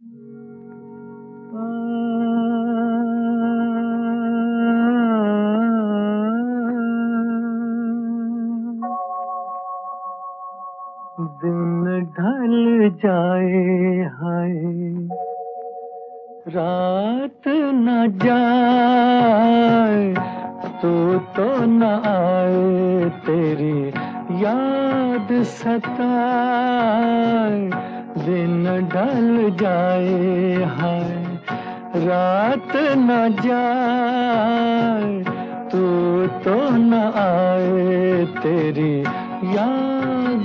दिन ढल जाए हाय, रात न जाए, तो न आए तेरी याद सताए। दिन ढल जाए हाय, रात न जाए, तो न आए तेरी याद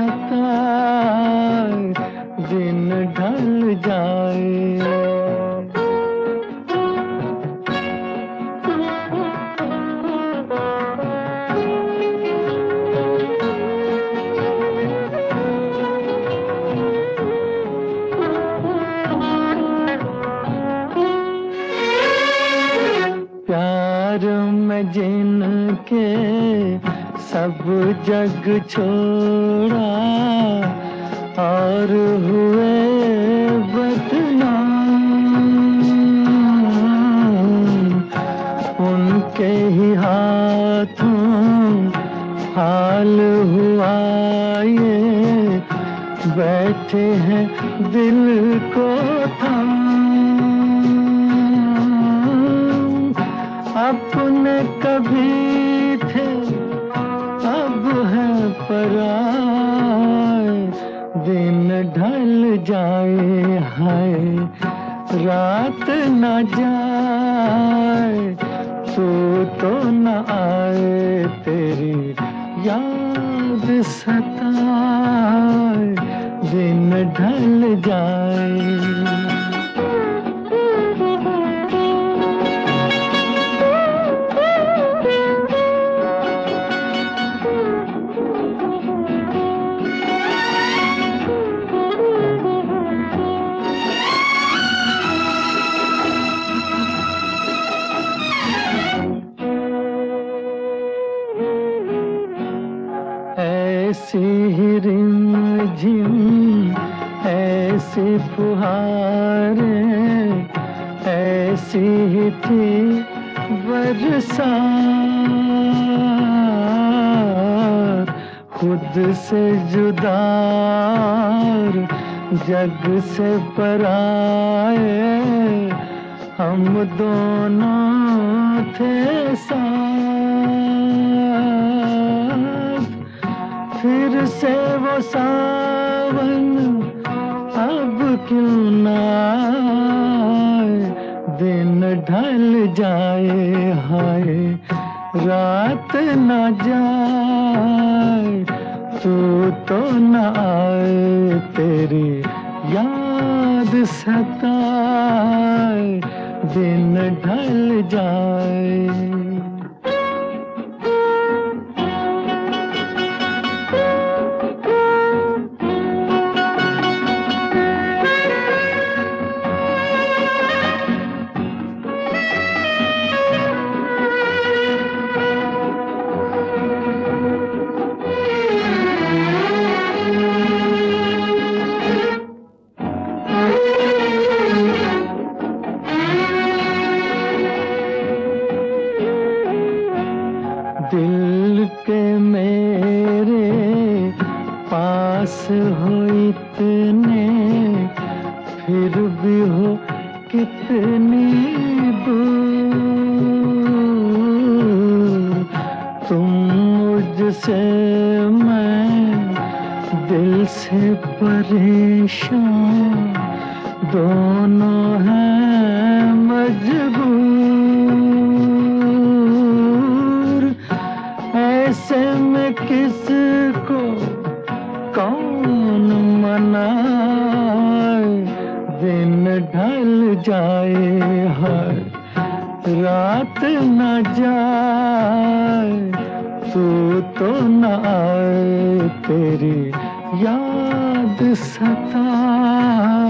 सताए। दिन ढल जाए। प्यार में जिनके सब जग छोड़ा, और हुए बदनाम, उनके ही हाथों हाल हुआ ये, बैठे हैं दिल को थाम। अपने कभी थे अब है पराए। दिन ढल जाए हाय, रात न जाए, तो न आए तेरी याद सताए। दिन ढल जाए। ऐसी ही रिमझिम, ऐसी फुहारें, ऐसी ही थी बरसात। खुद से जुदा, जग से पराए, हम दोनों थे साथ। फिर से वो सावन अब क्यों न आए। दिन ढल जाए हाय, रात न जाए, तो न आए तेरी याद सताए। दिन ढल जाए। दिल के मेरे पास हो इतने, फिर भी हो कितनी दूर। तुम मुझसे, मैं दिल से परेशान, दोनों हैं मजबूर। ऐसे में किसको कौन मनाए। दिन ढल जाए हाय, रात न जाए, तो न आए तेरी याद सताए।